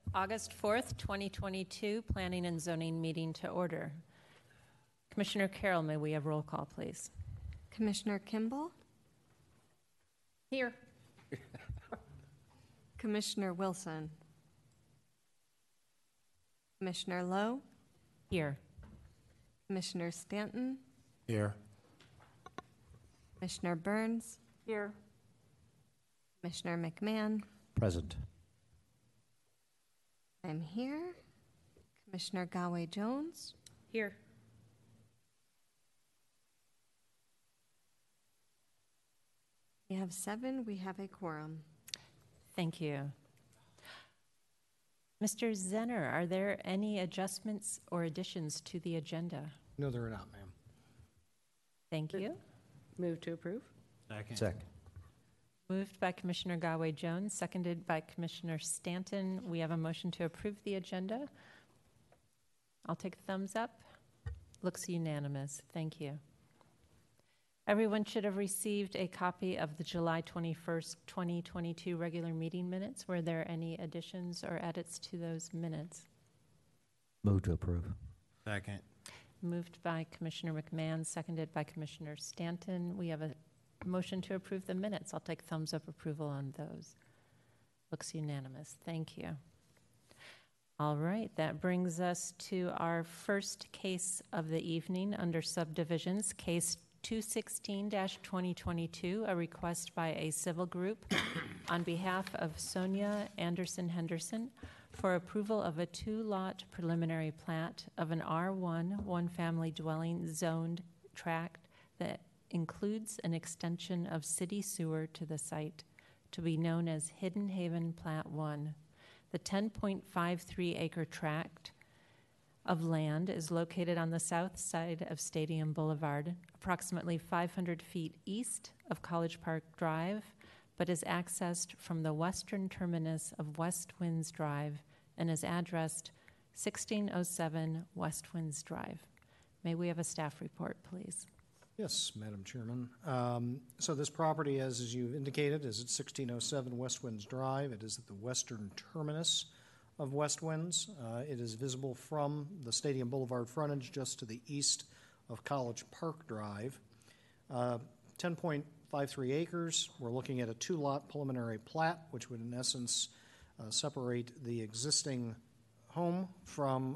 August 4th, 2022, Planning and Zoning meeting to order. Commissioner Carroll, may we have roll call, please? Commissioner Kimball? Here. Commissioner Wilson? Commissioner Lowe? Here. Commissioner Stanton? Here. Commissioner Burns? Here. Commissioner McMahon? Present. I'm here. Commissioner Gaway-Jones? Here. We have 7. We have a quorum. Thank you. Mr. Zenner, are there any adjustments or additions to the agenda? No, there are not, ma'am. Thank you. Move to approve. Second. Moved by Commissioner Gaway-Jones, seconded by Commissioner Stanton. We have a motion to approve the agenda. I'll take a thumbs up. Looks unanimous. Thank you. Everyone should have received a copy of the July 21st, 2022 regular meeting minutes. Were there any additions or edits to those minutes? Move to approve. Second. Moved by Commissioner McMahon, seconded by Commissioner Stanton. We have a motion to approve the minutes. I'll take thumbs up approval on those. Looks unanimous. Thank you. All right, that brings us to our first case of the evening under subdivisions, case 216-2022, a request by a civil group on behalf of Sonia Anderson Henderson for approval of a 2-lot preliminary plat of an R1 one-family dwelling zoned tract that includes an extension of city sewer to the site to be known as Hidden Haven Plat 1. The 10.53-acre tract of land is located on the south side of Stadium Boulevard, approximately 500 feet east of College Park Drive, but is accessed from the western terminus of West Winds Drive and is addressed 1607 West Winds Drive. May we have a staff report, please? Yes, Madam Chairman. So this property, as you indicated, is at 1607 West Winds Drive. It is at the western terminus of West Winds. It is visible from the Stadium Boulevard frontage just to the east of College Park Drive. 10.53 acres. We're looking at a 2-lot preliminary plat, which would in essence separate the existing home from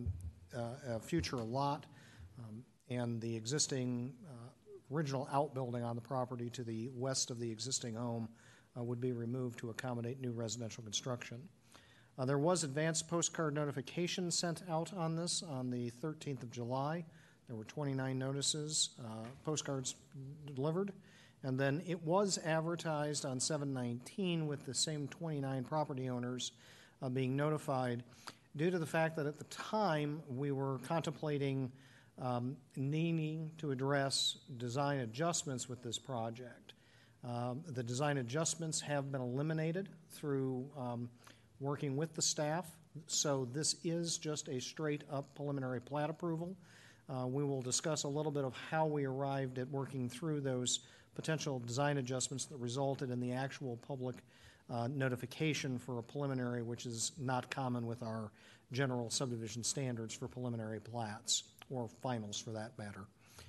a future lot and the existing original outbuilding on the property to the west of the existing home would be removed to accommodate new residential construction. There was advanced postcard notification sent out on this on the 13th of July. There were 29 notices, postcards delivered, and then it was advertised on 7/19 with the same 29 property owners being notified due to the fact that at the time we were contemplating needing to address design adjustments with this project. The design adjustments have been eliminated through working with the staff, so this is just a straight-up preliminary plat approval. We will discuss a little bit of how we arrived at working through those potential design adjustments that resulted in the actual public notification for a preliminary, which is not common with our general subdivision standards for preliminary plats, or finals for that matter.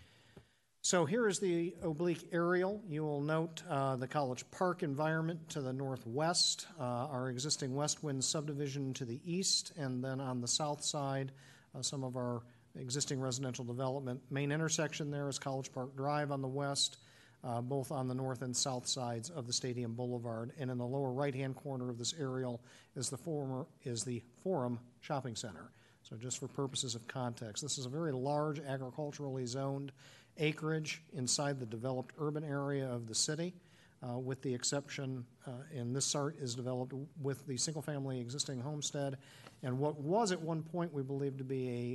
So here is the oblique aerial. You will note the College Park environment to the northwest, our existing West Wind subdivision to the east, and then on the south side, some of our existing residential development. Main intersection there is College Park Drive on the west, both on the north and south sides of the Stadium Boulevard. And in the lower right-hand corner of this aerial is the Forum Shopping Center. So just for purposes of context, this is a very large agriculturally zoned acreage inside the developed urban area of the city, with the exception, and this site is developed with the single-family existing homestead and what was at one point we believed to be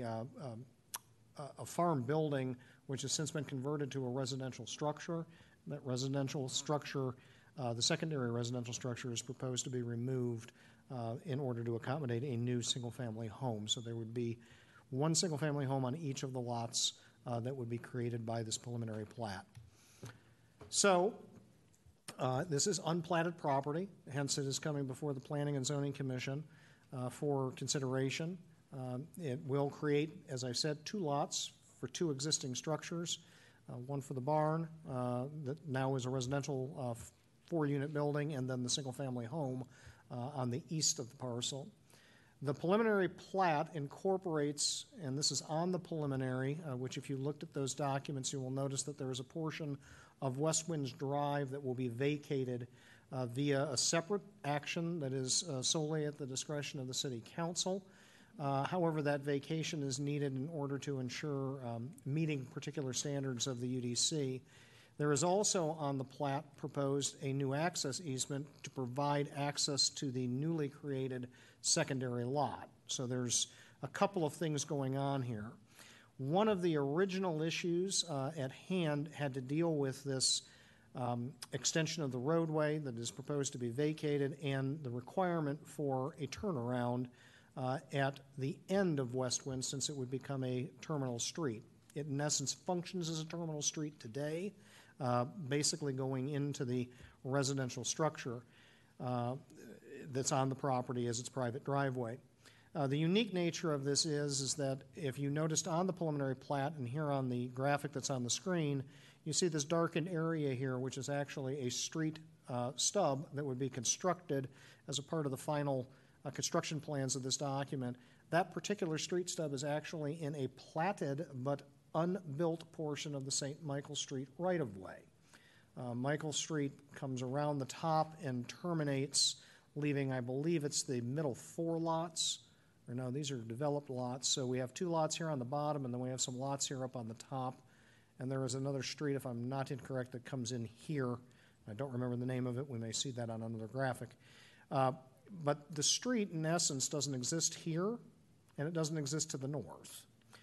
a farm building, which has since been converted to a residential structure. That residential structure, the secondary residential structure, is proposed to be removed in order to accommodate a new single-family home. So there would be one single-family home on each of the lots that would be created by this preliminary plat. So this is unplatted property, hence it is coming before the Planning and Zoning Commission. for consideration. It will create, as I said, 2 lots for 2 existing structures, one for the barn that now is a residential 4-unit building, and then the single-family home on the east of the parcel. The preliminary plat incorporates, and this is on the preliminary, which if you looked at those documents, you will notice that there is a portion of West Winds Drive that will be vacated via a separate action that is solely at the discretion of the City Council. However, that vacation is needed in order to ensure meeting particular standards of the UDC. There is also on the plat proposed a new access easement to provide access to the newly created secondary lot. So there's a couple of things going on here. One of the original issues at hand had to deal with this extension of the roadway that is proposed to be vacated and the requirement for a turnaround at the end of West Wind, since it would become a terminal street. It in essence functions as a terminal street today, basically going into the residential structure that's on the property as its private driveway. The unique nature of this is that if you noticed on the preliminary plat and here on the graphic that's on the screen, you see this darkened area here, which is actually a street stub that would be constructed as a part of the final construction plans of this document. That particular street stub is actually in a platted but unbuilt portion of the St. Michael Street right-of-way. Michael Street comes around the top and terminates, leaving, I believe it's the middle 4 lots. Or no, these are developed lots. So we have 2 lots here on the bottom, and then we have some lots here up on the top. And there is another street, if I'm not incorrect, that comes in here. I don't remember the name of it. We may see that on another graphic. But the street, in essence, doesn't exist here, and it doesn't exist to the north.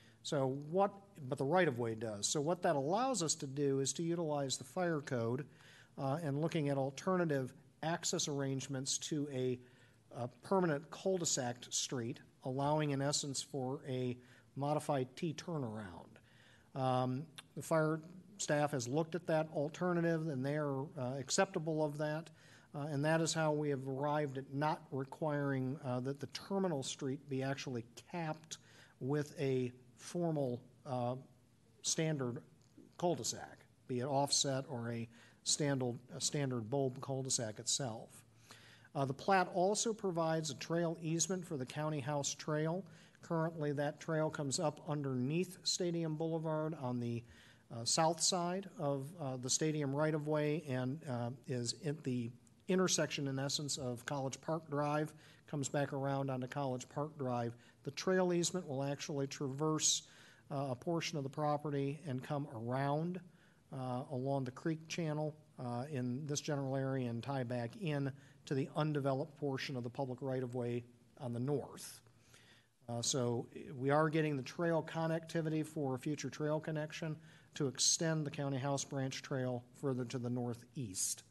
But the right-of-way does. So what that allows us to do is to utilize the fire code and looking at alternative access arrangements to a permanent cul-de-sac street, allowing, in essence, for a modified T turnaround. The fire staff has looked at that alternative, and they are acceptable of that. And that is how we have arrived at not requiring that the terminal street be actually capped with a formal standard cul-de-sac, be it offset or a standard bulb cul-de-sac itself. The plat also provides a trail easement for the County House Trail. Currently, that trail comes up underneath Stadium Boulevard on the south side of the stadium right-of-way and is at the intersection, in essence, of College Park Drive, comes back around onto College Park Drive. The trail easement will actually traverse a portion of the property and come around along the creek channel in this general area and tie back in to the undeveloped portion of the public right-of-way on the north. So we are getting the trail connectivity for a future trail connection to extend the County House Branch Trail further to the northeast.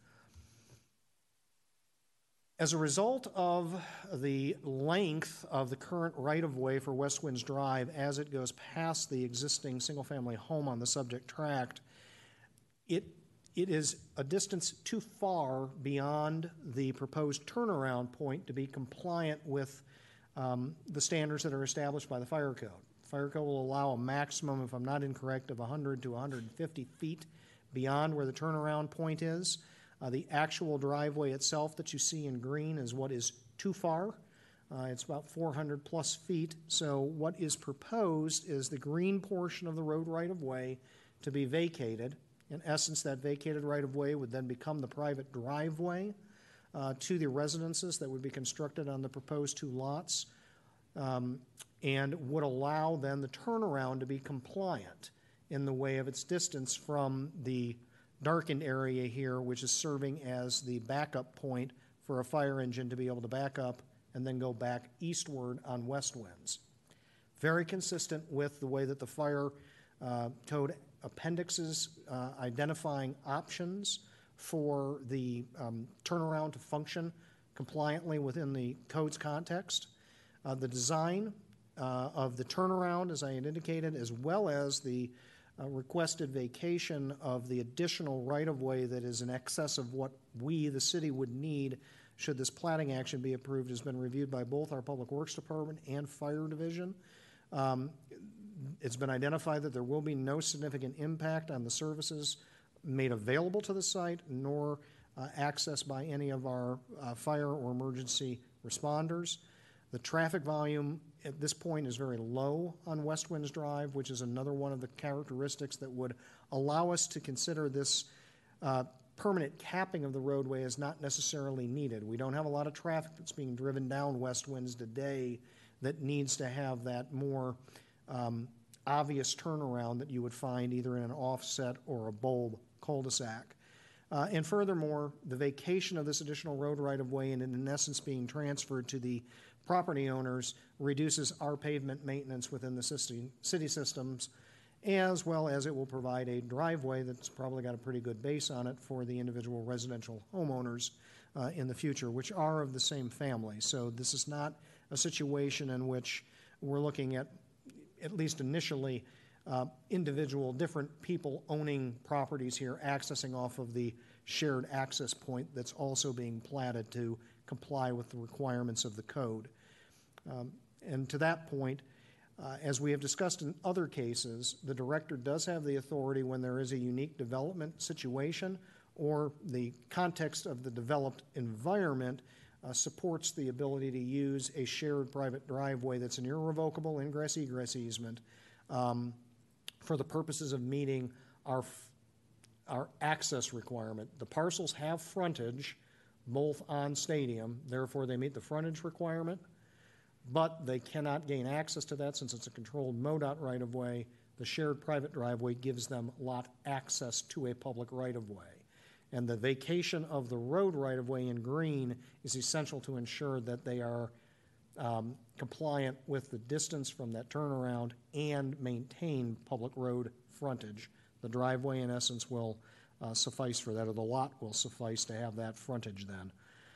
As a result of the length of the current right-of-way for West Winds Drive as it goes past the existing single-family home on the subject tract, it is a distance too far beyond the proposed turnaround point to be compliant with the standards that are established by the fire code. The fire code will allow a maximum, if I'm not incorrect, of 100 to 150 feet beyond where the turnaround point is. The actual driveway itself that you see in green is what is too far. It's about 400 plus feet. So what is proposed is the green portion of the road right-of-way to be vacated. In essence, that vacated right-of-way would then become the private driveway to the residences that would be constructed on the proposed 2 lots and would allow then the turnaround to be compliant in the way of its distance from the darkened area here, which is serving as the backup point for a fire engine to be able to back up and then go back eastward on west winds. Very consistent with the way that the fire code appendixes identifying options for the turnaround to function compliantly within the code's context. The design of the turnaround, as I had indicated, as well as the requested vacation of the additional right-of-way that is in excess of what we, the city, would need should this plating action be approved, has been reviewed by both our Public Works Department and Fire Division. It's been identified that there will be no significant impact on the services made available to the site, nor accessed by any of our fire or emergency responders. The traffic volume at this point is very low on West Winds Drive, which is another one of the characteristics that would allow us to consider this permanent capping of the roadway as not necessarily needed. We don't have a lot of traffic that's being driven down West Winds today that needs to have that more obvious turnaround that you would find either in an offset or a bulb cul-de-sac. And furthermore, the vacation of this additional road right-of-way and in essence being transferred to the property owners reduces our pavement maintenance within the city systems, as well as it will provide a driveway that's probably got a pretty good base on it for the individual residential homeowners in the future, which are of the same family. So this is not a situation in which we're looking at least initially, individual different people owning properties here, accessing off of the shared access point that's also being platted to comply with the requirements of the code. And to that point, as we have discussed in other cases, the director does have the authority when there is a unique development situation or the context of the developed environment supports the ability to use a shared private driveway that's an irrevocable ingress-egress easement for the purposes of meeting our access requirement. The parcels have frontage both on Stadium, therefore they meet the frontage requirement, but they cannot gain access to that since it's a controlled MoDOT right-of-way. The shared private driveway gives them lot access to a public right-of-way. And the vacation of the road right-of-way in green is essential to ensure that they are compliant with the distance from that turnaround and maintain public road frontage. The driveway, in essence, will suffice for that, or the lot will suffice to have that frontage then.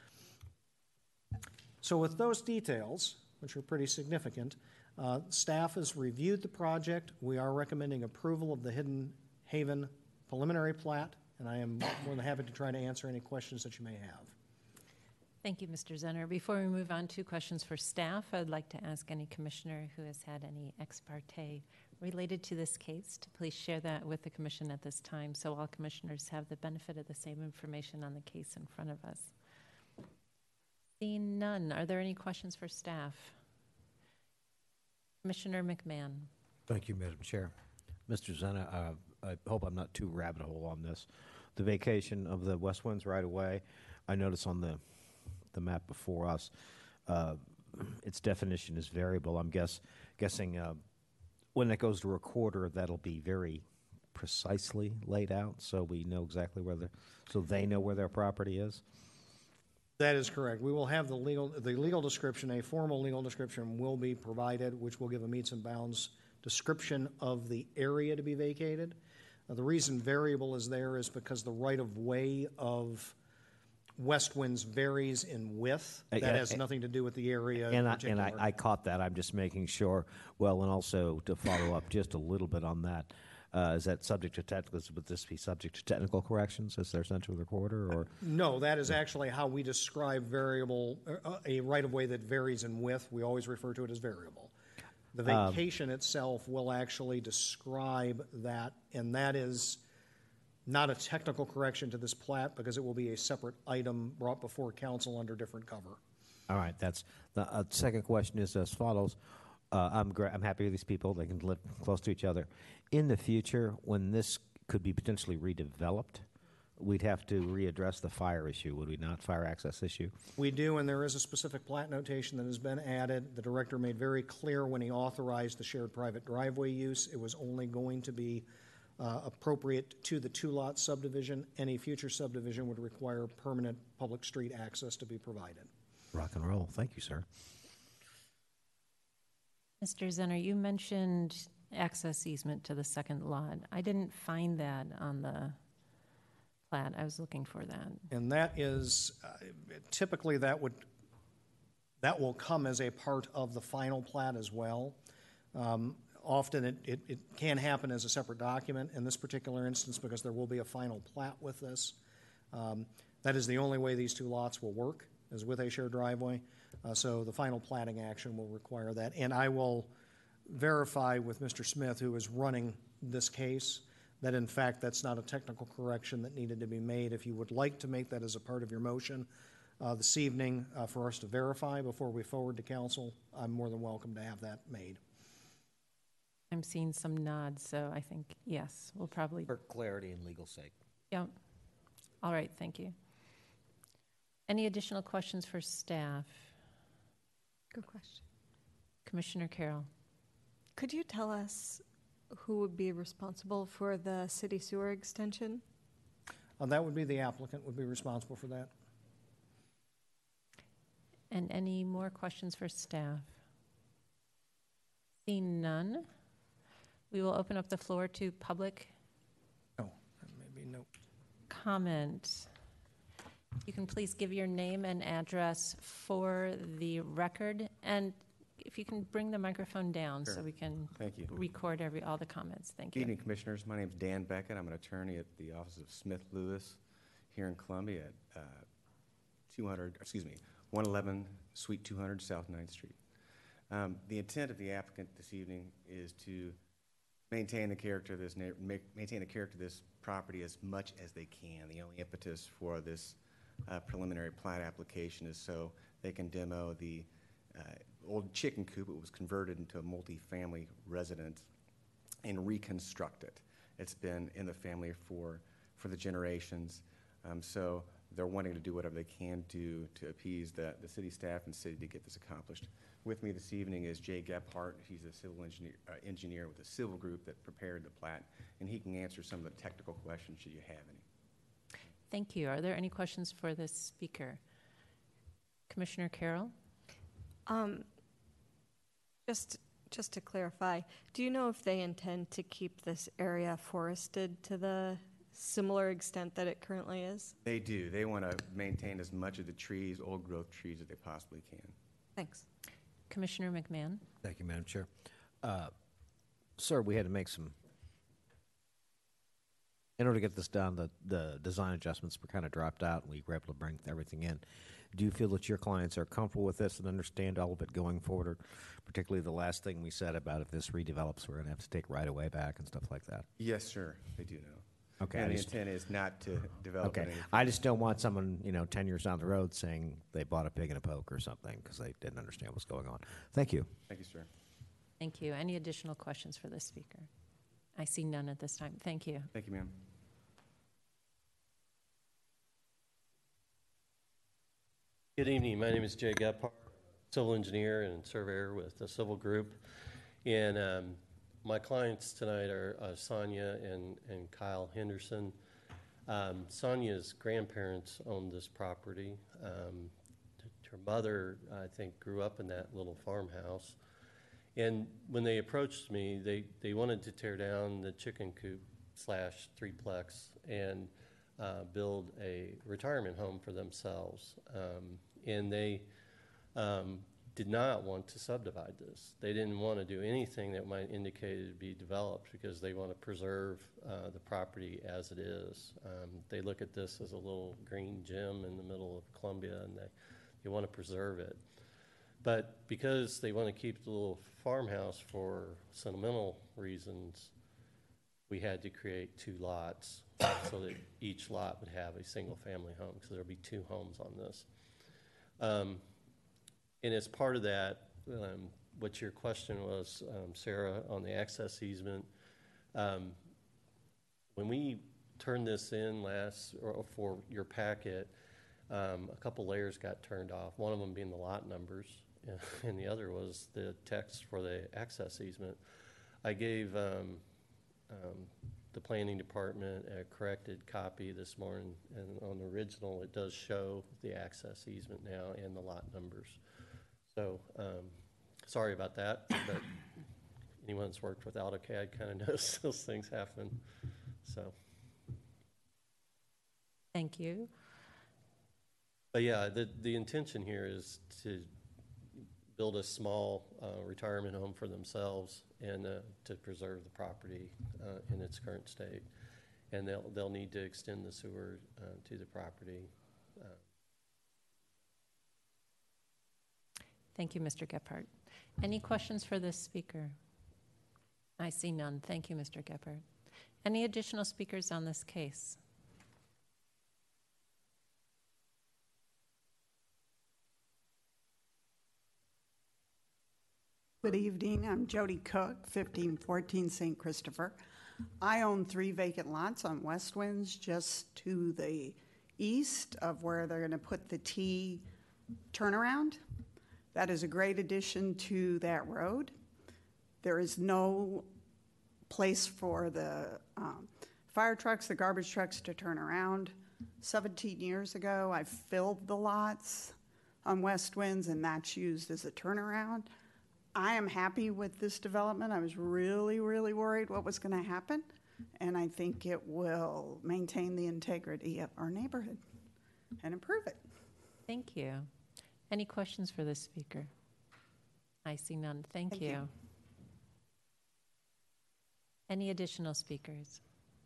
So with those details, which are pretty significant, staff has reviewed the project. We are recommending approval of the Hidden Haven preliminary plat, and I am more than happy to try to answer any questions that you may have. Thank you, Mr. Zenner. Before we move on to questions for staff, I'd like to ask any commissioner who has had any ex parte related to this case to please share that with the commission at this time so all commissioners have the benefit of the same information on the case in front of us. Seeing none, are there any questions for staff? Commissioner McMahon. Thank you, Madam Chair. Mr. Zenner, I hope I'm not too rabbit hole on this. The vacation of the West Winds right away, I notice on the map before us, its definition is variable. I'm guessing when it goes to recorder, that'll be very precisely laid out, so we know exactly so they know where their property is. That is correct. We will have the legal description, a formal legal description will be provided, which will give a meets and bounds description of the area to be vacated. The reason variable is there is because the right-of-way of West Winds varies in width. That has nothing to do with the area in particular. And I caught that. I'm just making sure. Well, and also to follow up just a little bit on that, is that subject to technical? Would this be subject to technical corrections as their central recorder, or no? That is actually how we describe variable, a right-of-way that varies in width. We always refer to it as variable. The vacation itself will actually describe that, and that is not a technical correction to this plat because it will be a separate item brought before council under different cover. All right. That's the second question is as follows. I'm happy with these people. They can live close to each other. In the future, when this could be potentially redeveloped, we'd have to readdress the fire issue, would we not? Fire access issue? We do, and there is a specific plat notation that has been added. The director made very clear when he authorized the shared private driveway use, it was only going to be appropriate to the two-lot subdivision. Any future subdivision would require permanent public street access to be provided. Rock and roll. Thank you, sir. Mr. Zenner, you mentioned access easement to the second lot. I didn't find that on the plat. I was looking for that. And that is typically that will come as a part of the final plat as well. Often it can happen as a separate document in this particular instance because there will be a final plat with this. That is the only way these two lots will work as with a shared driveway. So the final plating action will require that. And I will verify with Mr. Smith, who is running this case, that in fact that's not a technical correction that needed to be made. If you would like to make that as a part of your motion this evening for us to verify before we forward to council, I'm more than welcome to have that made. I'm seeing some nods, so I think, yes, we'll probably, For clarity and legal sake. yeah. All right, thank you. Any additional questions for staff? Good question. Commissioner Carroll. Could you tell us who would be responsible for the city sewer extension? That would be the applicant would be responsible for that. And any more questions for staff? Seeing none, we will open up the floor to public No, maybe no. comment. You can please give your name and address for the record, and if you can bring the microphone down so Sure. we can Thank you. record all the comments. Thank Good you. evening, Commissioners. My name is Dan Beckett. I'm an attorney at the Office of Smith Lewis here in Columbia at 111 Suite 200 South 9th Street. The intent of the applicant this evening is to maintain the character of this maintain the character of this property as much as they can. The only impetus for this preliminary plat application is so they can demo the old chicken coop. It was converted into a multi-family residence and reconstruct it. It's been in the family for the generations. So they're wanting to do whatever they can do to appease the city staff and city to get this accomplished. With me this evening is Jay Gephardt. He's a civil engineer with a civil group that prepared the plat, and he can answer some of the technical questions should you have any. Thank you. Are there any questions for this speaker? Commissioner Carroll? Just to clarify, do you know if they intend to keep this area forested to the similar extent that it currently is? They do. They want to maintain as much of the trees, old growth trees, as they possibly can. Thanks. Commissioner McMahon? Thank you, Madam Chair. Sir, we had to make some, in order to get this done, the design adjustments were kind of dropped out, and we were able to bring everything in. Do you feel that your clients are comfortable with this and understand all of it going forward, or particularly the last thing we said about if this redevelops, we're going to have to take right-of-way back and stuff like that? Yes, sir. They do know. Okay. And I the just- intent is not to develop Okay. anything. I just don't want someone, 10 years down the road saying they bought a pig in a poke or something because they didn't understand what's going on. Thank you. Thank you, sir. Thank you. Any additional questions for this speaker? I see none at this time. Thank you. Thank you, ma'am. Good evening. My name is Jay Gephardt, civil engineer and surveyor with the Civil Group. And my clients tonight are Sonia and Kyle Henderson. Sonia's grandparents owned this property. Her mother, I think, grew up in that little farmhouse. And when they approached me, they wanted to tear down the chicken coop / threeplex and build a retirement home for themselves. And they did not want to subdivide this. They didn't want to do anything that might indicate it would be developed because they want to preserve the property as it is. They look at this as a little green gem in the middle of Columbia, and they want to preserve it. But because they want to keep the little farmhouse for sentimental reasons, we had to create 2 lots so that each lot would have a single-family home, because there'll be 2 homes on this. And as part of that, what your question was, Sarah, on the access easement, when we turned this in for your packet, a couple layers got turned off, one of them being the lot numbers, and the other was the text for the access easement. I gave the planning department a corrected copy this morning, and on the original it does show the access easement now and the lot numbers. So sorry about that, but anyone that's worked with AutoCAD kind of knows those things happen. So Thank you. but yeah, the intention here is to build a small retirement home for themselves and to preserve the property in its current state. And they'll need to extend the sewer to the property. Thank you, Mr. Gephardt. Any questions for this speaker? I see none. Thank you, Mr. Gephardt. Any additional speakers on this case? Good evening. I'm Jody Cook, 1514 St. Christopher. I own 3 vacant lots on West Winds just to the east of where they're going to put the T turnaround. That is a great addition to that road. There is no place for the fire trucks, the garbage trucks to turn around. 17 years ago, I filled the lots on West Winds, and that's used as a turnaround. I am happy with this development. I was really, really worried what was going to happen, and I think it will maintain the integrity of our neighborhood and improve it. Thank you. Any questions for this speaker? I see none. Thank you. Any additional speakers?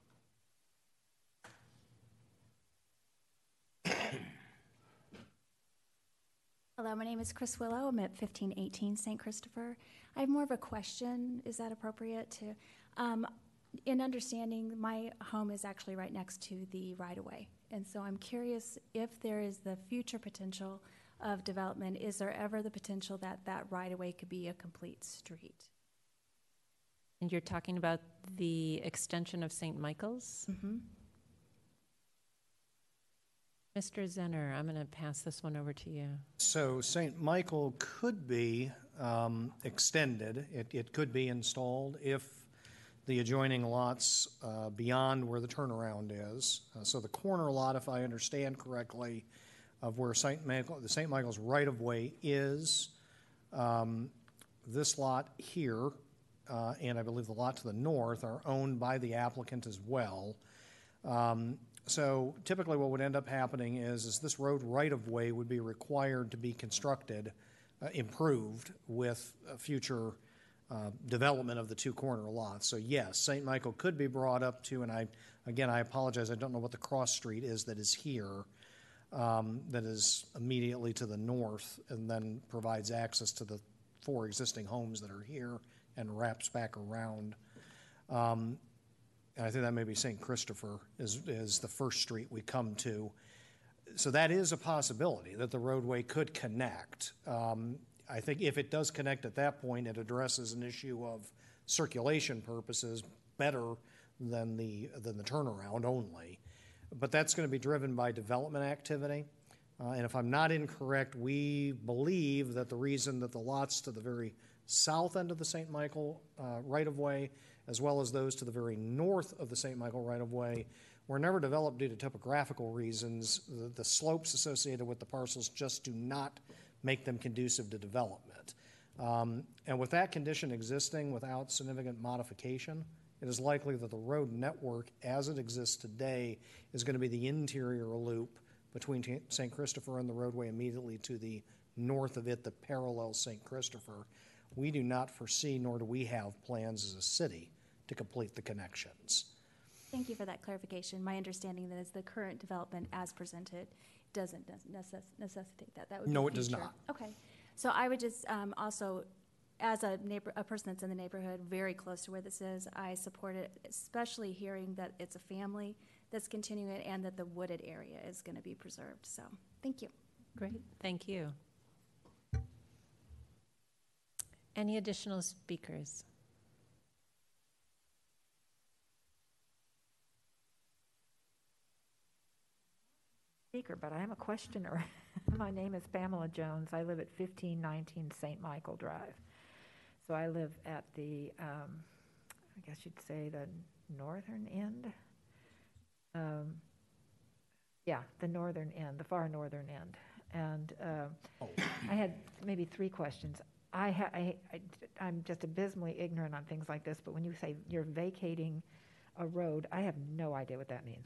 Hello, my name is Chris Willow. I'm at 1518 St. Christopher. I have more of a question. Is that appropriate to? In understanding, my home is actually right next to the right-of-way. And so I'm curious if there is the future potential of development, is there ever the potential that that right-of-way could be a complete street? And you're talking about the extension of St. Michael's? Mm-hmm. Mr. Zenner, I'm going to pass this one over to you. So St. Michael could be extended. It could be installed if the adjoining lots beyond where the turnaround is. So the corner lot, if I understand correctly, of where the St. Michael's right-of-way is, this lot here, and I believe the lot to the north, are owned by the applicant as well. So typically what would end up happening is this road right-of-way would be required to be constructed, improved with future development of the 2 corner lots. So yes, St. Michael could be brought up to, and I apologize, I don't know what the cross street is that is here, that is immediately to the north and then provides access to the 4 existing homes that are here and wraps back around. And I think that may be St. Christopher is the first street we come to. So that is a possibility that the roadway could connect. I think if it does connect at that point, it addresses an issue of circulation purposes better than the turnaround only. But that's going to be driven by development activity. And if I'm not incorrect, we believe that the reason that the lots to the very south end of the St. Michael right-of-way, as well as those to the very north of the St. Michael right-of-way, were never developed due to topographical reasons. The slopes associated with the parcels just do not make them conducive to development. And with that condition existing without significant modification, it is likely that the road network as it exists today is going to be the interior loop between St. Christopher and the roadway immediately to the north of it that parallels St. Christopher. We do not foresee, nor do we have plans as a city to complete the connections. Thank you for that clarification. My understanding is the current development as presented doesn't necessitate that. That would No, be it does future. not. Okay. So I would just also, as a person that's in the neighborhood very close to where this is, I support it, especially hearing that it's a family that's continuing it and that the wooded area is going to be preserved. So thank you. Great. Thank you. Any additional speakers? Speaker, but I am a questioner. My name is Pamela Jones. I live at 1519 St. Michael Drive. So I live at the, I guess you'd say the northern end. Yeah, the northern end, the far northern end. And I had maybe 3 questions. I'm just abysmally ignorant on things like this, but when you say you're vacating a road, I have no idea what that means.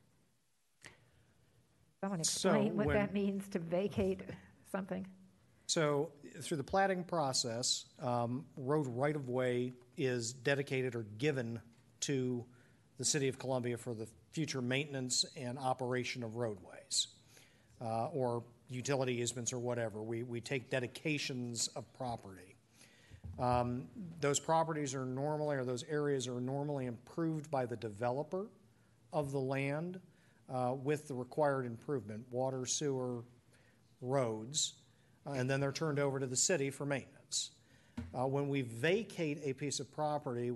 Someone explain what that means to vacate something. So through the platting process, road right-of-way is dedicated or given to the City of Columbia for the future maintenance and operation of roadways. or utility easements or whatever. We take dedications of property. Those properties are normally, or those areas are normally improved by the developer of the land with the required improvement, water, sewer, roads, and then they're turned over to the city for maintenance. When we vacate a piece of property,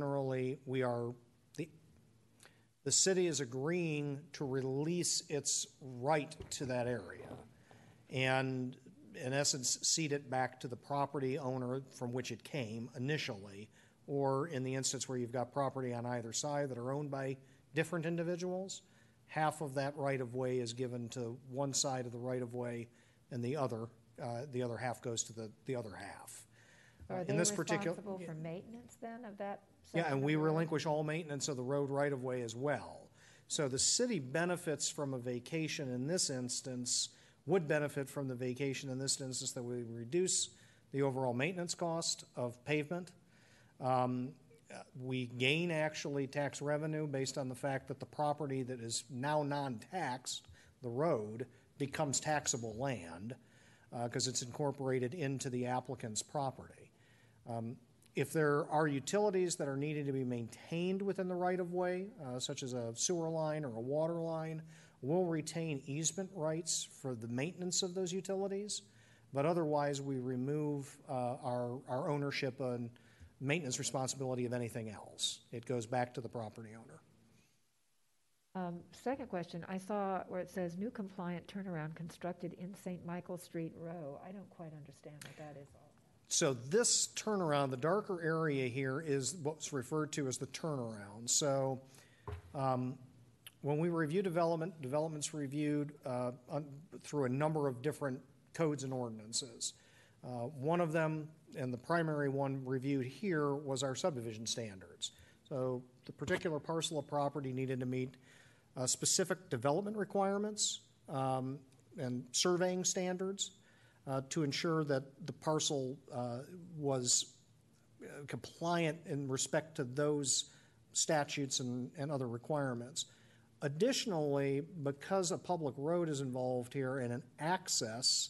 the city is agreeing to release its right to that area and, in essence, cede it back to the property owner from which it came initially, or in the instance where you've got property on either side that are owned by different individuals, half of that right-of-way is given to one side of the right-of-way, and the other half goes to the other half. Are they responsible for maintenance then of that? Yeah, and we relinquish all maintenance of the road right-of-way as well. So the city benefits from a vacation in this instance, would benefit from the vacation in this instance that we reduce the overall maintenance cost of pavement. We gain actually tax revenue based on the fact that the property that is now non-taxed, the road, becomes taxable land because it's incorporated into the applicant's property. If there are utilities that are needed to be maintained within the right-of-way, such as a sewer line or a water line, we'll retain easement rights for the maintenance of those utilities, but otherwise we remove our ownership and maintenance responsibility of anything else. It goes back to the property owner. Second question, I saw where it says new compliant turnaround constructed in St. Michael Street Row. I don't quite understand what that is all. So this turnaround, the darker area here, is what's referred to as the turnaround. So when we review development's reviewed through a number of different codes and ordinances. One of them, and the primary one reviewed here, was our subdivision standards. So the particular parcel of property needed to meet specific development requirements and surveying standards to ensure that the parcel was compliant in respect to those statutes and other requirements. Additionally, because a public road is involved here and an access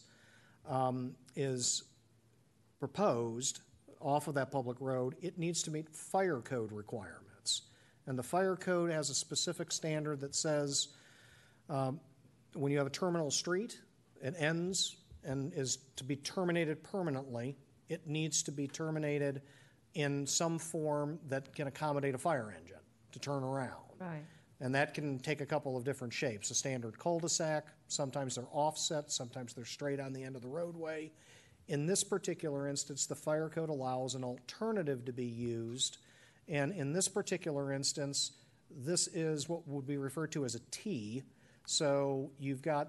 is proposed off of that public road, it needs to meet fire code requirements. And the fire code has a specific standard that says when you have a terminal street, it ends and is to be terminated permanently, it needs to be terminated in some form that can accommodate a fire engine to turn around. Right. And that can take a couple of different shapes. A standard cul-de-sac, sometimes they're offset, sometimes they're straight on the end of the roadway. In this particular instance, the fire code allows an alternative to be used. And in this particular instance, this is what would be referred to as a T. So you've got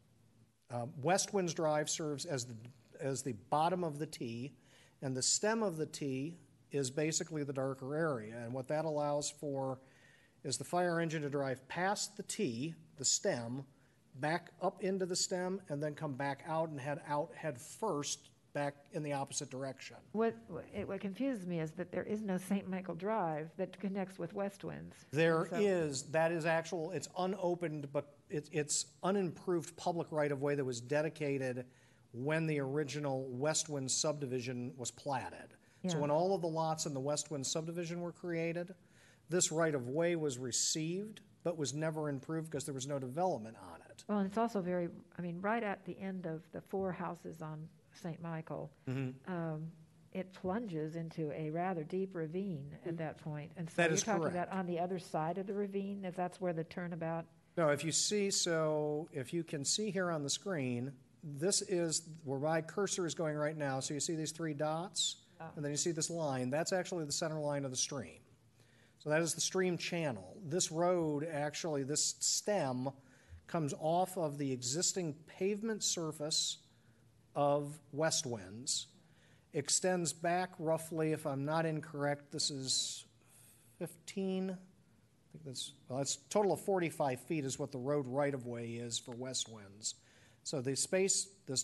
West Winds Drive serves as the bottom of the T, and the stem of the T is basically the darker area. And what that allows for is the fire engine to drive past the T, the stem, back up into the stem, and then come back out and head first back in the opposite direction. What confuses me is that there is no St. Michael Drive that connects with West Winds. That is actual, it's unopened, but it's unimproved public right-of-way that was dedicated when the original West Wind subdivision was platted. Yeah. So when all of the lots in the West Wind subdivision were created, this right-of-way was received, but was never improved because there was no development on it. Well, and it's also right at the end of the four houses on St. Michael, it plunges into a rather deep ravine at that point. And so that you're is talking correct. about on the other side of the ravine, if that's where the turnabout. No, if you can see here on the screen, this is where my cursor is going right now. So you see these three dots, and then you see this line. That's actually the center line of the stream. So that is the stream channel. This road, actually, this stem comes off of the existing pavement surface of West Winds, extends back roughly, if I'm not incorrect, this is 15, I think that's a total of 45 feet is what the road right-of-way is for West Winds. So the space, this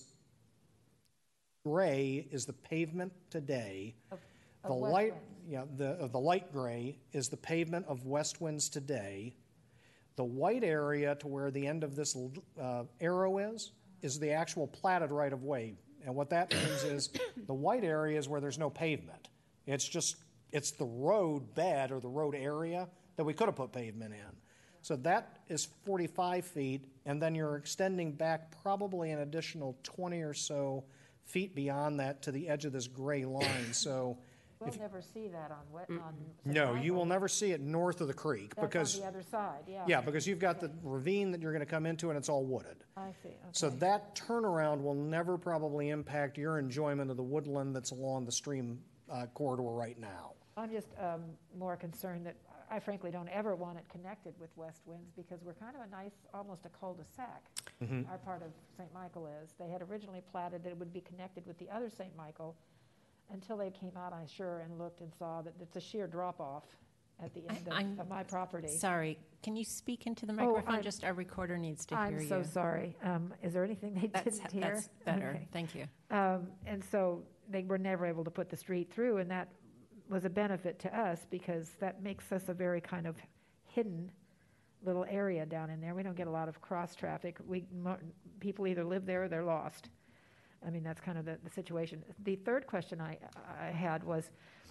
gray is the pavement today. The light gray is the pavement of West Winds today. The white area to where the end of this arrow is the actual platted right-of-way. And what that means is the white area is where there's no pavement. It's the road bed or the road area that we could have put pavement in. So that is 45 feet, and then you're extending back probably an additional 20 or so feet beyond that to the edge of this gray line. So We'll never see that on St. no, you will Michael. never see it north of the creek That's because on the other side, yeah. yeah, because you've got the ravine that you're going to come into and it's all wooded. I see, okay. So that turnaround will never probably impact your enjoyment of the woodland that's along the stream corridor right now. I'm just more concerned that I frankly don't ever want it connected with West Winds because we're kind of a nice, almost a cul-de-sac. Our part of St. Michael is. They had originally platted that it would be connected with the other St. Michael until they came out, I'm sure, and looked and saw that it's a sheer drop-off at the end of my property. Sorry, can you speak into the microphone? I'm- Just our recorder needs to hear you. I'm so sorry. Is there anything they didn't hear? That's better. Okay. Thank you. And so they were never able to put the street through, and that was a benefit to us because that makes us a very kind of hidden little area down in there. We don't get a lot of cross traffic. People either live there or they're lost. I mean, that's kind of the situation. The third question I had was,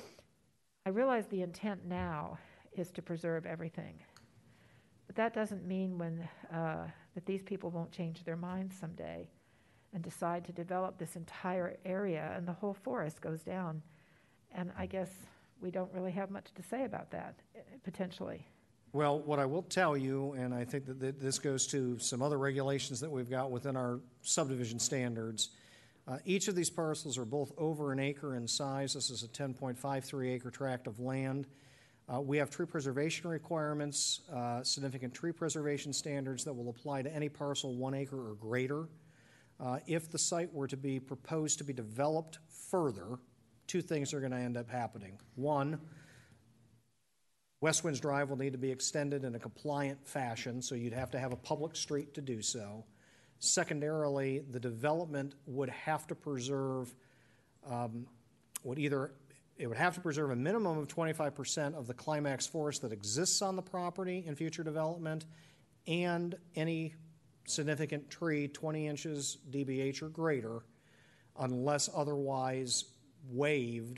I realize the intent now is to preserve everything, but that doesn't mean that these people won't change their minds someday and decide to develop this entire area and the whole forest goes down. And I guess we don't really have much to say about that, potentially. Well, what I will tell you, and I think that this goes to some other regulations that we've got within our subdivision standards, each of these parcels are both over an acre in size. This is a 10.53 acre tract of land. We have tree preservation requirements, significant tree preservation standards that will apply to any parcel 1 acre or greater. If the site were to be proposed to be developed further, two things are going to end up happening. One, West Winds Drive will need to be extended in a compliant fashion, so you'd have to have a public street to do so. Secondarily, the development would have to preserve it would have to preserve a minimum of 25% of the climax forest that exists on the property in future development, and any significant tree 20 inches DBH or greater, unless otherwise waived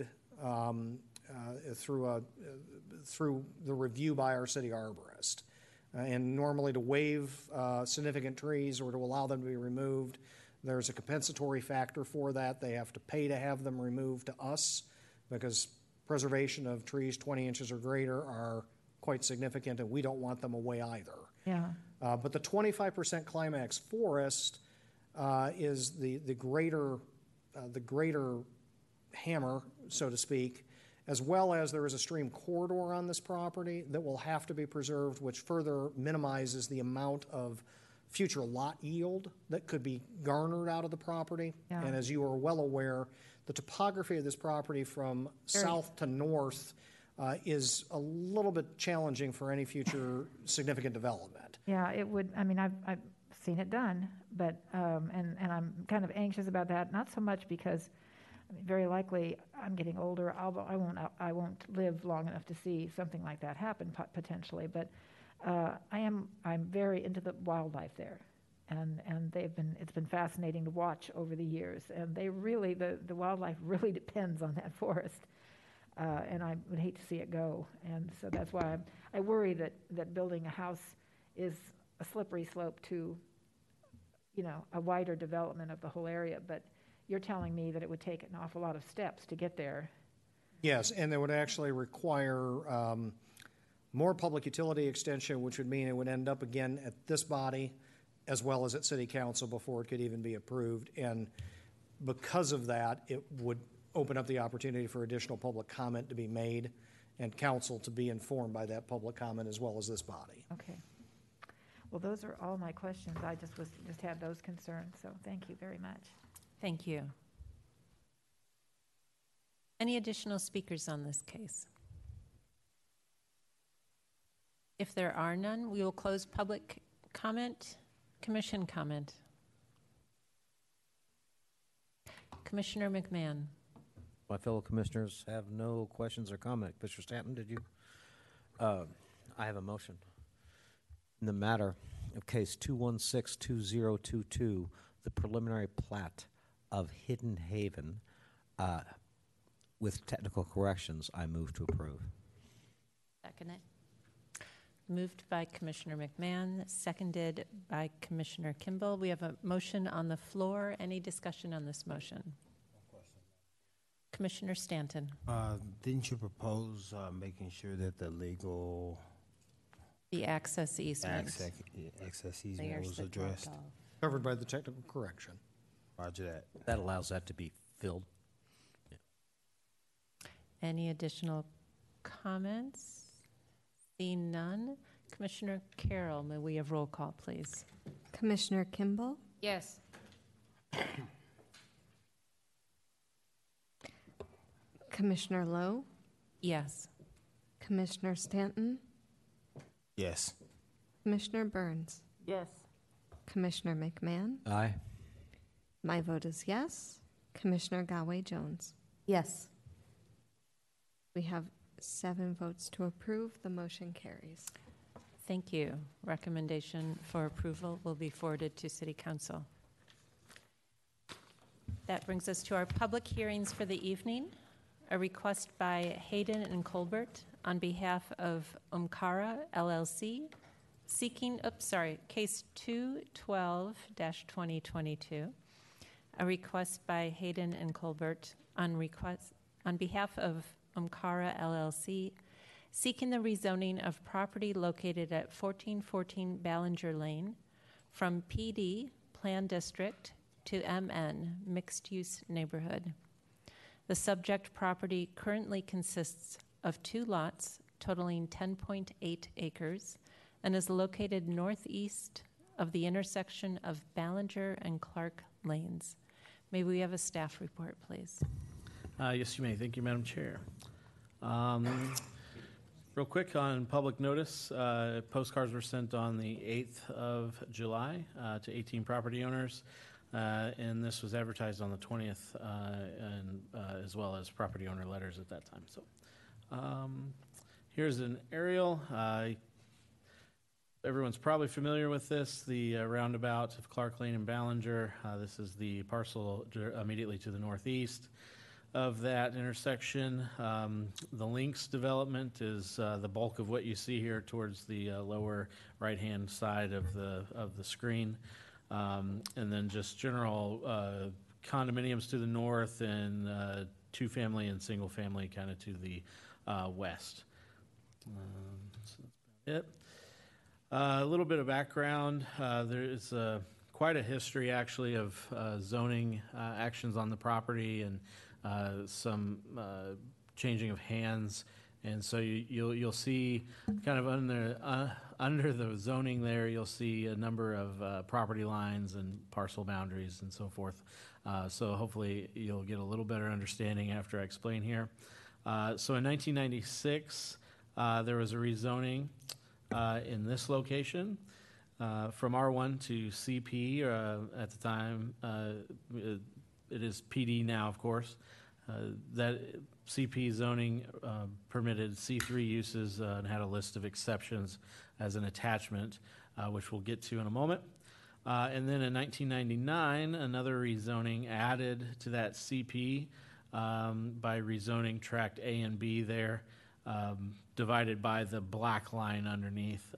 through the review by our city arborist. And normally to waive significant trees or to allow them to be removed, there's a compensatory factor for that. They have to pay to have them removed to us because preservation of trees 20 inches or greater are quite significant and we don't want them away either. Yeah. But the 25% climax forest is the greater hammer, so to speak, as well as there is a stream corridor on this property that will have to be preserved, which further minimizes the amount of future lot yield that could be garnered out of the property. Yeah. And as you are well aware, the topography of this property from south to north is a little bit challenging for any future significant development. Yeah, it would. I mean, I've seen it done, but and I'm kind of anxious about that. Not so much because, I mean, very likely I'm getting older. I won't live long enough to see something like that happen potentially. But I'm very into the wildlife there, and it's been fascinating to watch over the years. And they really the wildlife really depends on that forest. And I would hate to see it go. And so that's why I worry that building a house is a slippery slope to, a wider development of the whole area. But you're telling me that it would take an awful lot of steps to get there. Yes, and they would actually require more public utility extension, which would mean it would end up again at this body as well as at City Council before it could even be approved. And because of that, it would open up the opportunity for additional public comment to be made and council to be informed by that public comment as well as this body. Okay. Well, those are all my questions. I just had those concerns, so thank you very much. Thank you. Any additional speakers on this case? If there are none, we will close public comment, commission comment. Commissioner McMahon. My fellow commissioners have no questions or comment. Commissioner Stanton, did you? I have a motion. In the matter of case 2162022, the preliminary plat of Hidden Haven, with technical corrections, I move to approve. Second it. Moved by Commissioner McMahon, seconded by Commissioner Kimball. We have a motion on the floor. Any discussion on this motion? Commissioner Stanton. Didn't you propose making sure that the legal The access easement. access easement was addressed? Covered by the technical correction. Roger that. That allows that to be filled. Any additional comments? Seeing none. Commissioner Carroll, may we have roll call, please? Commissioner Kimball, Yes. Commissioner Lowe, Yes. Commissioner Stanton, Yes. Commissioner Burns, Yes. Commissioner McMahon. Aye. My vote is yes. Commissioner Galway-Jones. Yes. We have 7 votes to approve. The motion carries. Thank you. Recommendation for approval will be forwarded to City Council. That brings us to our public hearings for the evening. A request by Hayden and Colbert on behalf of Omkara LLC, seeking, case 212-2022. A request by Hayden and Colbert on behalf of Omkara LLC, seeking the rezoning of property located at 1414 Ballinger Lane from PD, Plan District, to MN, Mixed Use Neighborhood. The subject property currently consists of 2 lots totaling 10.8 acres and is located northeast of the intersection of Ballinger and Clark Lanes. May we have a staff report, please? Yes, you may. Thank you, Madam Chair. Real quick on public notice, postcards were sent on the 8th of July to 18 property owners, and this was advertised on the 20th, and as well as property owner letters at that time. So here's an aerial. Everyone's probably familiar with this, the roundabout of Clark Lane and Ballinger. This is the parcel immediately to the northeast of that intersection. The Links development is the bulk of what you see here towards the lower right-hand side of the screen. And then just general condominiums to the north and 2-family and single-family kind of to the west. So that's about it. A little bit of background. There is quite a history, actually, of zoning actions on the property and some changing of hands. And so you'll see kind of under the zoning there, you'll see a number of property lines and parcel boundaries and so forth. So hopefully you'll get a little better understanding after I explain here. So in 1996, there was a rezoning in this location from R1 to CP at the time. It is PD now, of course. That CP zoning permitted C3 uses and had a list of exceptions as an attachment, which we'll get to in a moment. And then in 1999, another rezoning added to that CP by rezoning tract A and B there, divided by the black line underneath,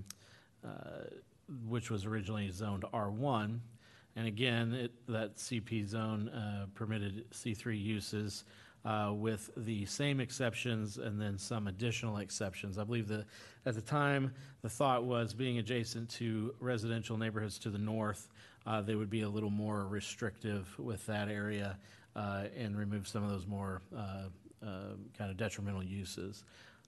which was originally zoned R1. And again, that CP zone permitted C3 uses with the same exceptions and then some additional exceptions. I believe that at the time, the thought was being adjacent to residential neighborhoods to the north, they would be a little more restrictive with that area and remove some of those more kind of detrimental uses.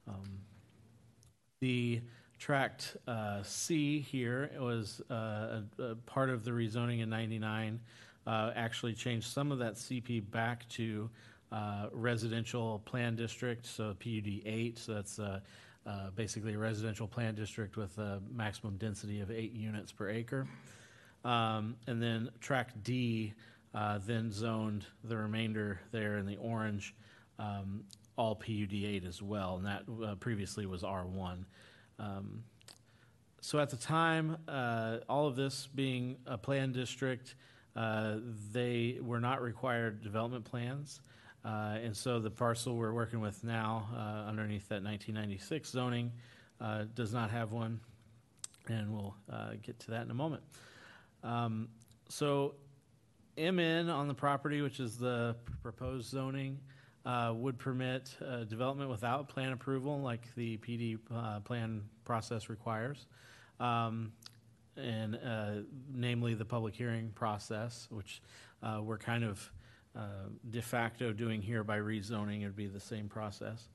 The tract C here was a part of the rezoning in 99, actually changed some of that CP back to residential plan district, so PUD 8, so that's basically a residential plan district with a maximum density of 8 units per acre. And then tract D then zoned the remainder there in the orange, all PUD 8 as well, and that previously was R1. So at the time, all of this being a planned district, they were not required development plans. And so the parcel we're working with now, underneath that 1996 zoning, does not have one. And we'll get to that in a moment. So MN on the property, which is the proposed zoning, would permit development without plan approval like the PD plan process requires. And namely the public hearing process, which we're kind of de facto doing here by rezoning. It would be the same process.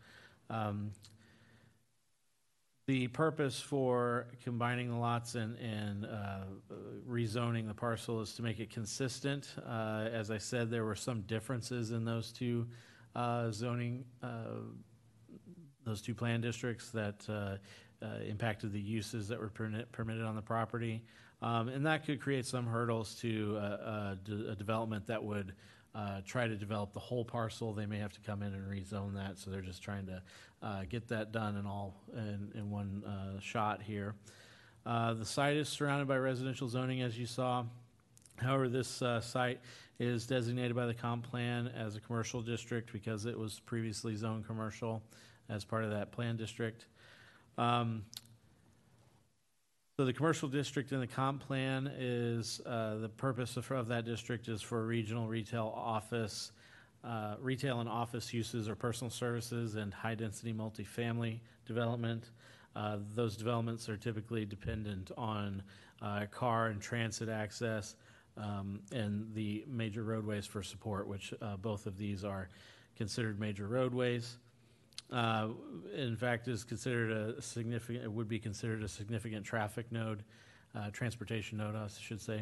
The purpose for combining the lots and rezoning the parcel is to make it consistent. As I said, there were some differences in those two zoning, those two plan districts that impacted the uses that were permitted on the property. And that could create some hurdles to a development that would try to develop the whole parcel. They may have to come in and rezone that, so they're just trying to get that done in one shot here. The site is surrounded by residential zoning, as you saw. However, this site is designated by the comp plan as a commercial district because it was previously zoned commercial as part of that plan district. So the commercial district in the comp plan is the purpose of that district is for regional retail and office uses or personal services and high-density multifamily development. Those developments are typically dependent on car and transit access and the major roadways for support, which both of these are considered major roadways. In fact, is considered a significant. It would be considered a significant traffic node, transportation node, I should say.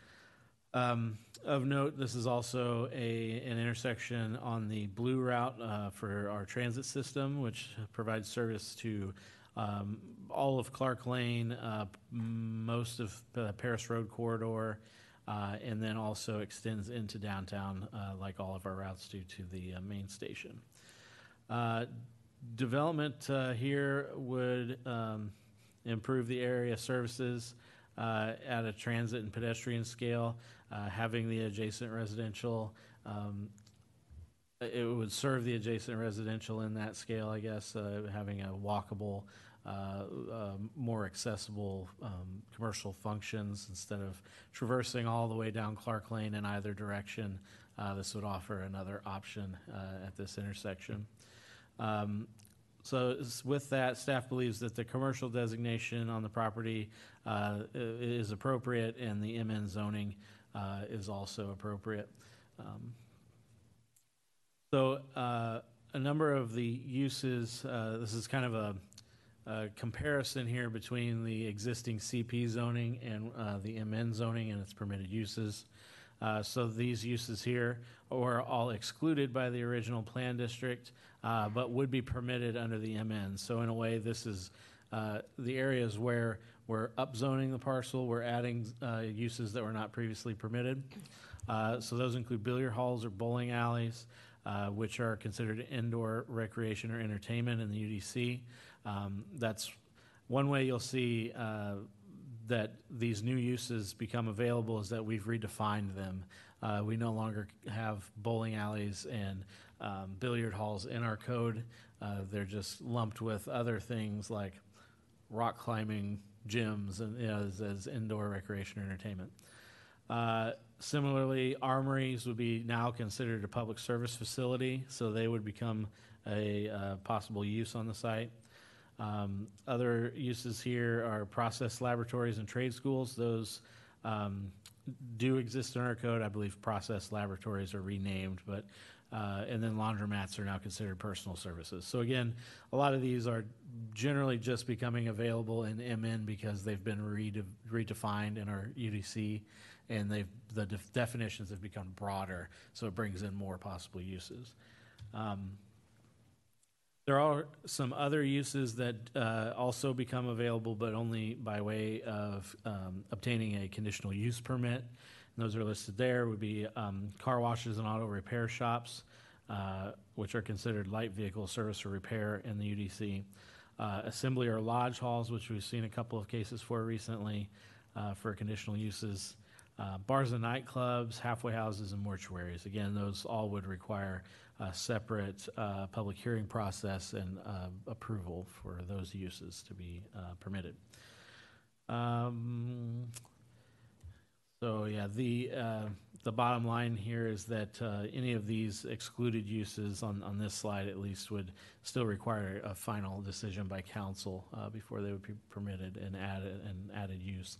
Of note, this is also an intersection on the Blue Route for our transit system, which provides service to all of Clark Lane, most of the Paris Road corridor, and then also extends into downtown, like all of our routes do to the main station. Development here would improve the area services at a transit and pedestrian scale, having the adjacent residential. It would serve the adjacent residential in that scale, I guess, having a walkable, more accessible commercial functions instead of traversing all the way down Clark Lane in either direction. This would offer another option at this intersection. So with that, staff believes that the commercial designation on the property is appropriate and the MN zoning is also appropriate. So a number of the uses, this is kind of a comparison here between the existing CP zoning and the MN zoning and its permitted uses. So these uses here are all excluded by the original plan district, but would be permitted under the MN. So in a way, this is the areas where we're upzoning the parcel, we're adding uses that were not previously permitted. So those include billiard halls or bowling alleys, which are considered indoor recreation or entertainment in the UDC. That's one way you'll see that these new uses become available is that we've redefined them. We no longer have bowling alleys and billiard halls in our code. They're just lumped with other things like rock climbing gyms and as indoor recreation or entertainment. Similarly, armories would be now considered a public service facility, so they would become a possible use on the site. Other uses here are process laboratories and trade schools. Those do exist in our code. I believe process laboratories are renamed, but and then laundromats are now considered personal services. So again, a lot of these are generally just becoming available in MN because they've been redefined in our UDC, and the definitions have become broader, so it brings in more possible uses. There are some other uses that also become available, but only by way of obtaining a conditional use permit. And those are listed there. Would be car washes and auto repair shops, which are considered light vehicle service or repair in the UDC. assembly or lodge halls, which we've seen a couple of cases for recently for conditional uses, bars and nightclubs, halfway houses, and mortuaries. Again, those all would require a separate public hearing process and approval for those uses to be permitted. So yeah, the bottom line here is that any of these excluded uses on this slide at least would still require a final decision by council before they would be permitted and added use.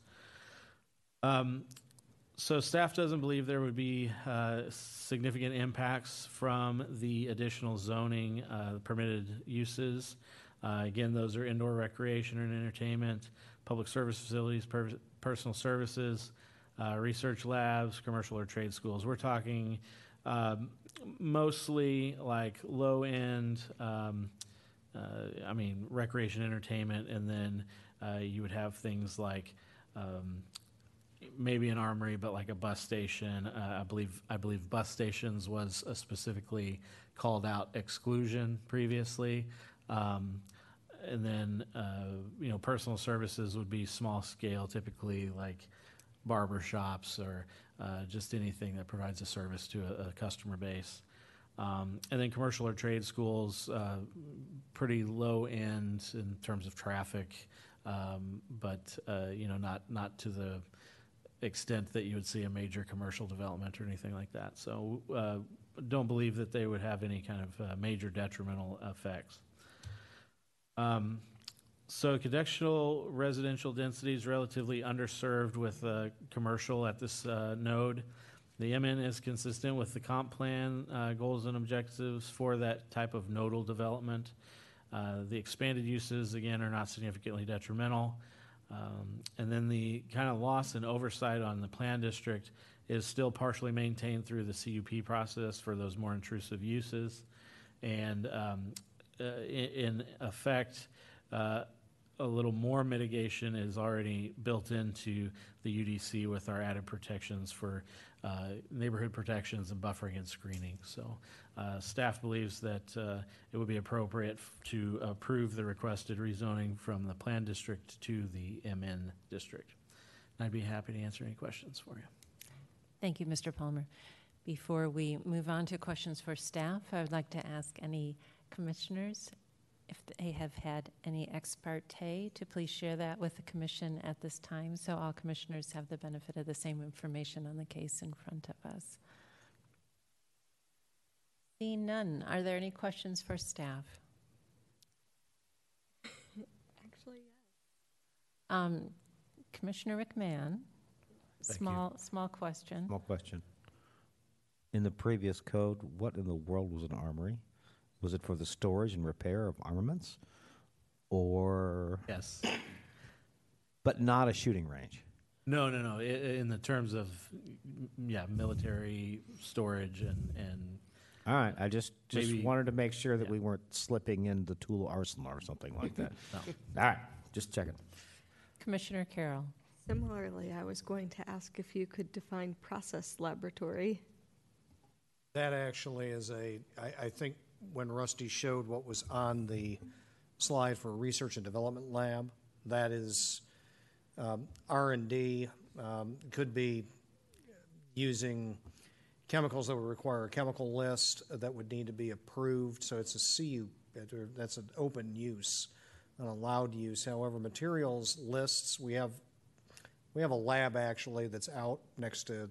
So staff doesn't believe there would be significant impacts from the additional zoning permitted uses. Again, those are indoor recreation and entertainment, public service facilities, personal services, research labs, commercial or trade schools. We're talking mostly like low-end, recreation, entertainment, and then you would have things like maybe an armory, but like a bus station. I believe bus stations was a specifically called out exclusion previously. And then, personal services would be small scale, typically like barber shops or just anything that provides a service to a customer base. And then commercial or trade schools, pretty low end in terms of traffic, but not to the extent that you would see a major commercial development or anything like that. So don't believe that they would have any kind of major detrimental effects. So conventional residential density is relatively underserved with commercial at this node. The MN is consistent with the comp plan goals and objectives for that type of nodal development. The expanded uses, again, are not significantly detrimental. And then the kind of loss and oversight on the plan district is still partially maintained through the CUP process for those more intrusive uses. And in effect, a little more mitigation is already built into the UDC with our added protections for neighborhood protections and buffering and screening. So staff believes that it would be appropriate to approve the requested rezoning from the plan district to the MN district. And I'd be happy to answer any questions for you. Thank you, Mr. Palmer. Before we move on to questions for staff, I would like to ask any commissioners if they have had any ex parte to please share that with the commission at this time, so all commissioners have the benefit of the same information on the case in front of us. Seeing none, are there any questions for staff? Actually, yes. Commissioner McMahon, small question. Small question. In the previous code, what in the world was an armory? Was it for the storage and repair of armaments? Or? Yes. But not a shooting range? No. In the terms of, military storage and all right. I just maybe, wanted to make sure that we weren't slipping into Tula Arsenal or something like that. No. All right. Just checking. Commissioner Carroll. Similarly, I was going to ask if you could define process laboratory. That actually is I think when Rusty showed what was on the slide for research and development lab, that is R&D, could be using chemicals that would require a chemical list that would need to be approved. So it's a CU, that's an open use, an allowed use. However, materials lists, we have a lab actually that's out next to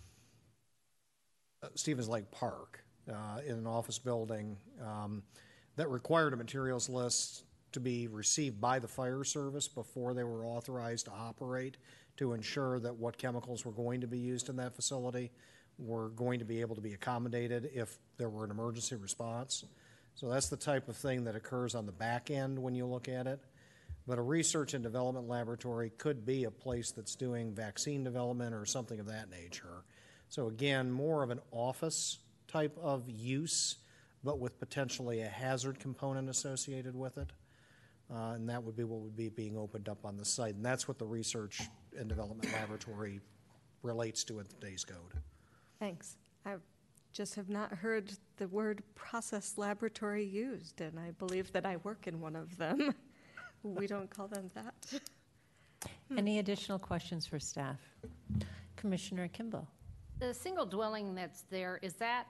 Stevens Lake Park in an office building that required a materials list to be received by the fire service before they were authorized to operate, to ensure that what chemicals were going to be used in that facility were going to be able to be accommodated if there were an emergency response. So that's the type of thing that occurs on the back end when you look at it. But a research and development laboratory could be a place that's doing vaccine development or something of that nature. So again, more of an office type of use, but with potentially a hazard component associated with it. And that would be what would be being opened up on the site. And that's what the research and development laboratory relates to in today's code. Thanks. I just have not heard the word process laboratory used, and I believe that I work in one of them. We don't call them that. Any additional questions for staff? Commissioner Kimball? The single dwelling that's there, is that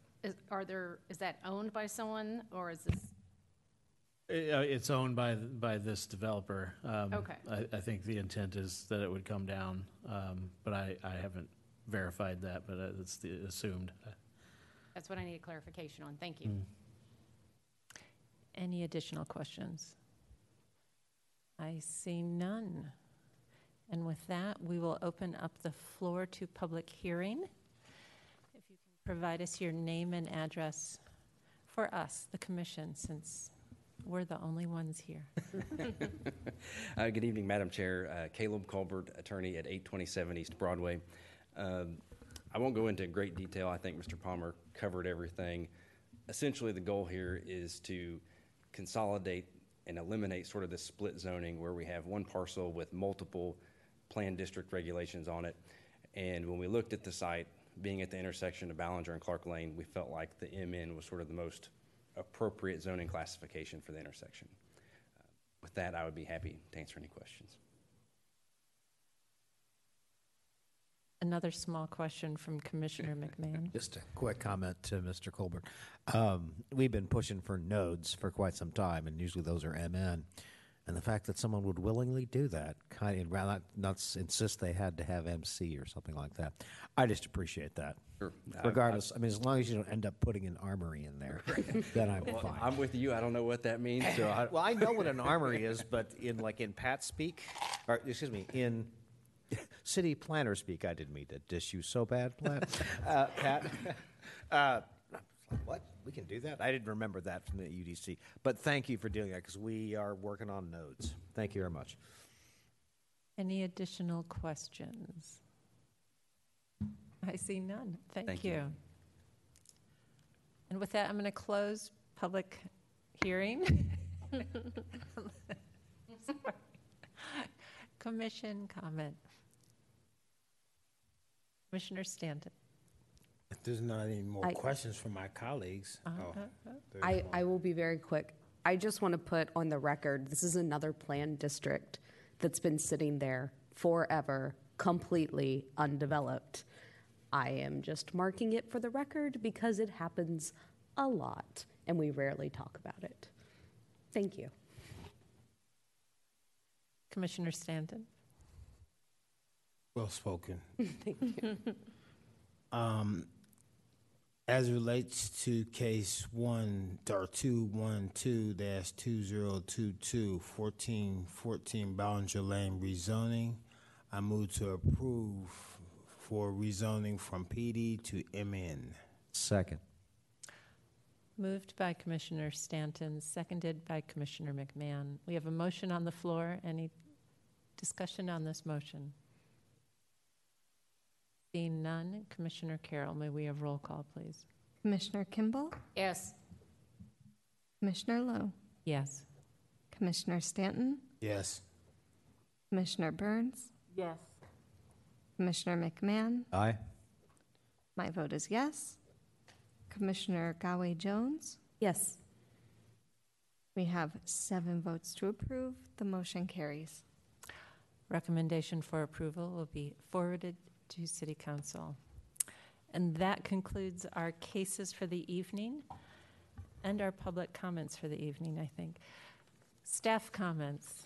owned by someone, or is this? It's owned by this developer. Okay. I think the intent is that it would come down, but I haven't verified that, but it's assumed. That's what I need clarification on. Thank you. Any additional questions? I see none. And with that, we will open up the floor to public hearing. If you can provide us your name and address for us, the commission, since we're the only ones here. Good evening, Madam Chair. Caleb Colbert, attorney at 827 East Broadway. I won't go into great detail. I think Mr. Palmer covered everything. Essentially, the goal here is to consolidate and eliminate sort of the split zoning where we have one parcel with multiple planned district regulations on it. And when we looked at the site, being at the intersection of Ballinger and Clark Lane, we felt like the MN was sort of the most appropriate zoning classification for the intersection. With that, I would be happy to answer any questions. Another small question from Commissioner McMahon. Just a quick comment to Mr. Colbert. We've been pushing for nodes for quite some time, and usually those are MN. And the fact that someone would willingly do that, kind of not insist they had to have MC or something like that, I just appreciate that. Sure. Regardless, I mean, as long as you don't end up putting an armory in there, then I'm fine. I'm with you. I don't know what that means. So Well, I know what an armory is, but in Pat speak, or excuse me, in city planner speak, I didn't mean to dish you so bad, Pat. What? We can do that? I didn't remember that from the UDC. But thank you for doing that, because we are working on nodes. Thank you very much. Any additional questions? I see none. Thank you. And with that, I'm going to close public hearing. Sorry. Commission comment. Commissioner Stanton. If there's not any more questions from my colleagues. I will be very quick. I just want to put on the record, this is another planned district that's been sitting there forever, completely undeveloped. I am just marking it for the record because it happens a lot and we rarely talk about it. Thank you. Commissioner Stanton. Well spoken. Thank you. As relates to case 212-2022 1414 Ballinger Lane rezoning, I move to approve for rezoning from PD to MN. Second. Moved by Commissioner Stanton, seconded by Commissioner McMahon. We have a motion on the floor. Any discussion on this motion? Seeing none, Commissioner Carroll, may we have roll call, please? Commissioner Kimball? Yes. Commissioner Lowe? Yes. Commissioner Stanton? Yes. Commissioner Burns? Yes. Commissioner McMahon? Aye. My vote is yes. Commissioner Gawe-Jones? Yes. We have 7 votes to approve. The motion carries. Recommendation for approval will be forwarded to City Council. And that concludes our cases for the evening and our public comments for the evening, I think. Staff comments.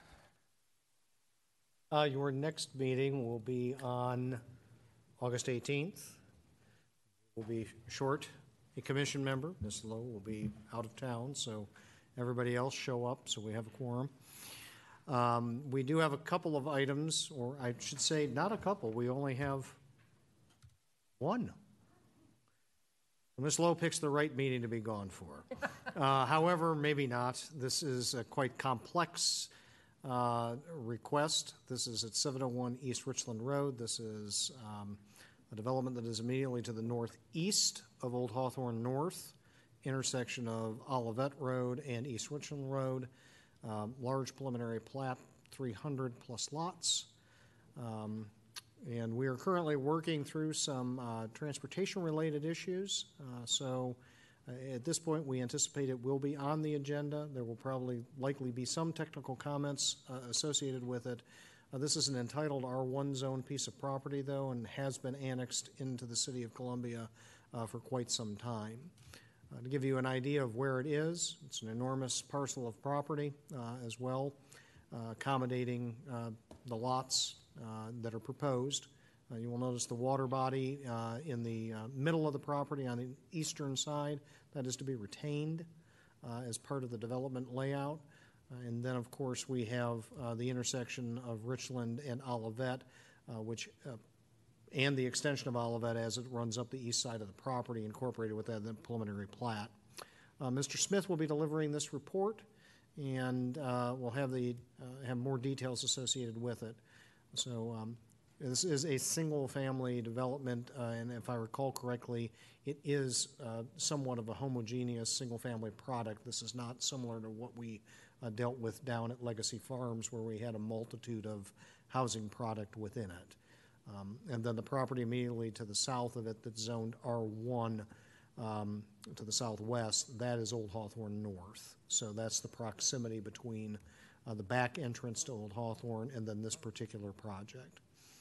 Your next meeting will be on August 18th. Will be short. A commission member, Ms. Lowe, will be out of town, so everybody else show up so we have a quorum. We do have a couple of items, or I should say not a couple, we only have one. Ms. Lowe picks the right meeting to be gone for. However, maybe not. This is a quite complex request. This is at 701 East Richland Road. This is a development that is immediately to the northeast of Old Hawthorne North, intersection of Olivet Road and East Richland Road. Large preliminary plat, 300 plus lots. And we are currently working through some transportation-related issues. So At this point, we anticipate it will be on the agenda. There will likely be some technical comments associated with it. This is an entitled R1 zone piece of property, though, and has been annexed into the city of Columbia for quite some time. To give you an idea of where it is, it's an enormous parcel of property as well, accommodating the lots that are proposed. You will notice the water body in the middle of the property on the eastern side. That is to be retained as part of the development layout. And then, of course, we have the intersection of Richland and Olivet, and the extension of Olivet as it runs up the east side of the property, incorporated with that in the preliminary plat. Mr. Smith will be delivering this report, and we'll have more details associated with it. So this is a single-family development, and if I recall correctly, it is somewhat of a homogeneous single-family product. This is not similar to what we dealt with down at Legacy Farms, where we had a multitude of housing product within it. And then the property immediately to the south of it that's zoned R1 to the southwest, that is Old Hawthorne North. So that's the proximity between the back entrance to Old Hawthorne and then this particular project.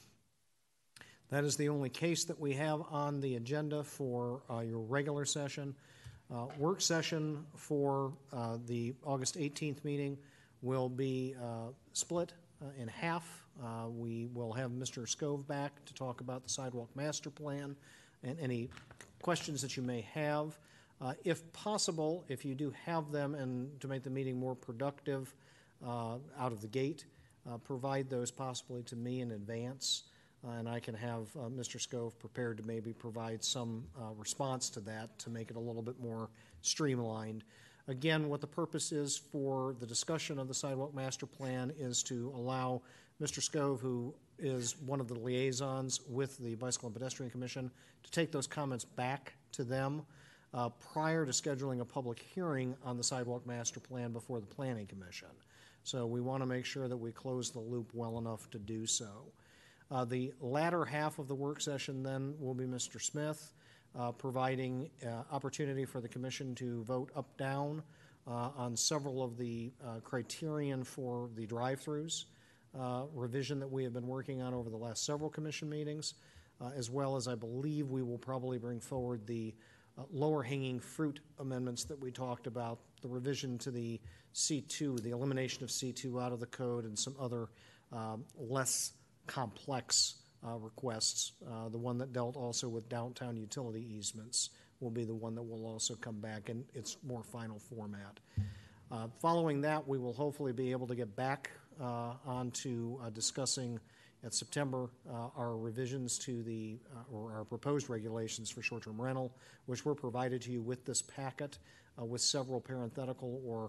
That is the only case that we have on the agenda for your regular session. Work session for the August 18th meeting will be split in half. We will have Mr. Scove back to talk about the sidewalk master plan and any questions that you may have. If possible, if you do have them, and to make the meeting more productive out of the gate, provide those possibly to me in advance, and I can have Mr. Scove prepared to maybe provide some response to that to make it a little bit more streamlined. Again, what the purpose is for the discussion of the sidewalk master plan is to allow Mr. Scove, who is one of the liaisons with the Bicycle and Pedestrian Commission, to take those comments back to them prior to scheduling a public hearing on the sidewalk master plan before the Planning Commission. So we want to make sure that we close the loop well enough to do so. The latter half of the work session then will be Mr. Smith providing opportunity for the Commission to vote up, down on several of the criterion for the drive-throughs revision that we have been working on over the last several Commission meetings, as well as I believe we will probably bring forward the lower-hanging fruit amendments that we talked about, the revision to the C2, the elimination of C2 out of the code, and some other less complex requests. The one that dealt also with downtown utility easements will be the one that will also come back in its more final format. Following that, we will hopefully be able to get back onto discussing at September our revisions to the or our proposed regulations for short-term rental, which were provided to you with this packet with several parenthetical or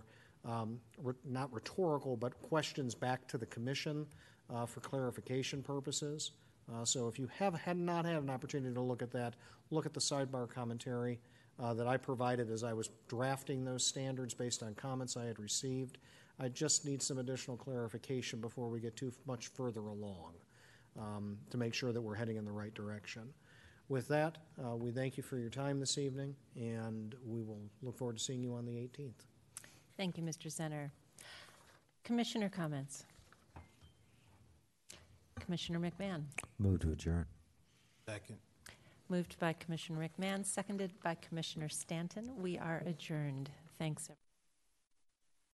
not rhetorical, but questions back to the Commission for clarification purposes. So if you have not had an opportunity to look at that, look at the sidebar commentary that I provided as I was drafting those standards based on comments I had received. I just need some additional clarification before we get too much further along to make sure that we're heading in the right direction. With that, we thank you for your time this evening, and we will look forward to seeing you on the 18th. Thank you, Mr. Zenner. Commissioner comments? Commissioner McMahon. Move to adjourn. Second. Moved by Commissioner McMahon, seconded by Commissioner Stanton. We are adjourned. Thanks, everyone.